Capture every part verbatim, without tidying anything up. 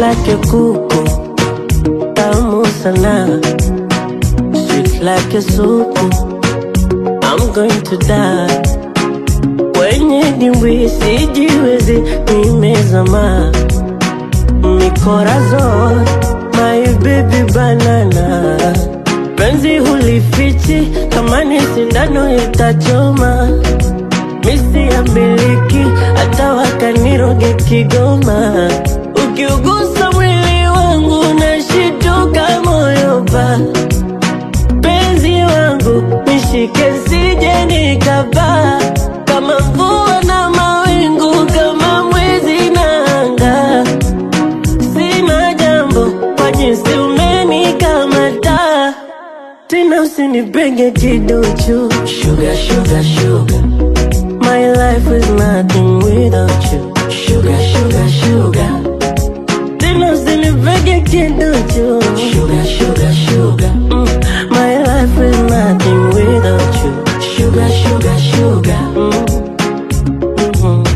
like a kuku, tamu sana. Sweet like a soup, I'm going to die. Kwenye dimbwi sijiwezi, nimezama. Mi corazon, my baby banana. Penzi hulifichi, kama ni sindano itachoma. Misi ya miliki, hata wakaniroge Kigoma. Ukiugusa mwili wangu, nashituka moyo pa. Penzi wangu, nishike sije nikapaa. Kama mvua na mawingu, kama mwezi na anga. Sina jambo, kwa jinsi umenikamata. Tena usinipenge kiduchu. Sugar, sugar, sugar. My life is nothing without you. Sugar, sugar, sugar. Tena usinipenge kiduchu. Sugar, sugar, sugar. Mm. My life is nothing without you. Sugar, sugar, sugar. Mm. Mm-hmm.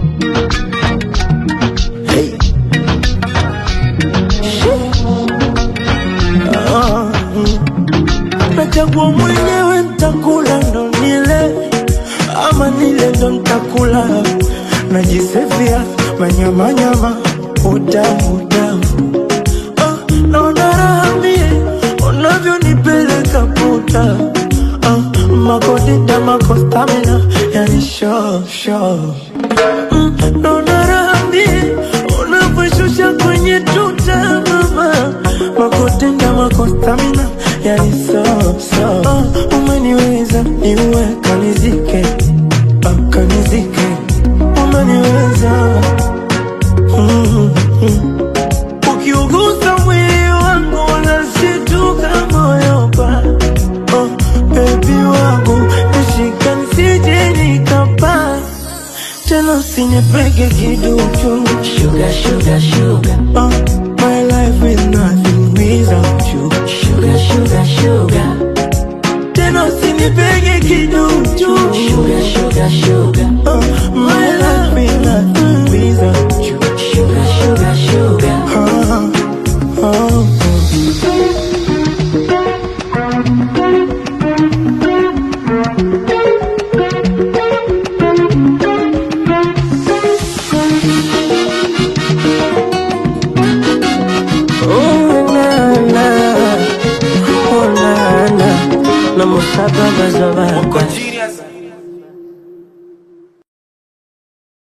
Hey. Oh, mm. Nachagua mwenyewe nitakula ndo nile, ama nile ndo nitakula. Najisevia manyama nyama, utamu utamu. Oh, naona raha mie, unavyonipeleka puta. Oh, makodita makostamina, yani show show. Mm, naona raha mie, unavyoshusha kwenye tuta mama. Makodita makostamina, yani so so. Oh, umeniweza niwe kanizike, oh, kanizike. Umeniweza mm -hmm. Ukiugusa mwili wangu unashituka moyo pa. Oh, baby wangu nishika nisije nikapaa. Tena usinipege kiduchu. Sugar, sugar, sugar. Oh, my life is nothing without you. Sugar, sugar, sugar. Tena usinipege kiduchu. Sugar, sugar, sugar. Oh, my life is nothing without you. Sugar, sugar, sugar. Oh, oh. Oh, na, na. Oh, na, na. Na musaba bazaba. Uko serious?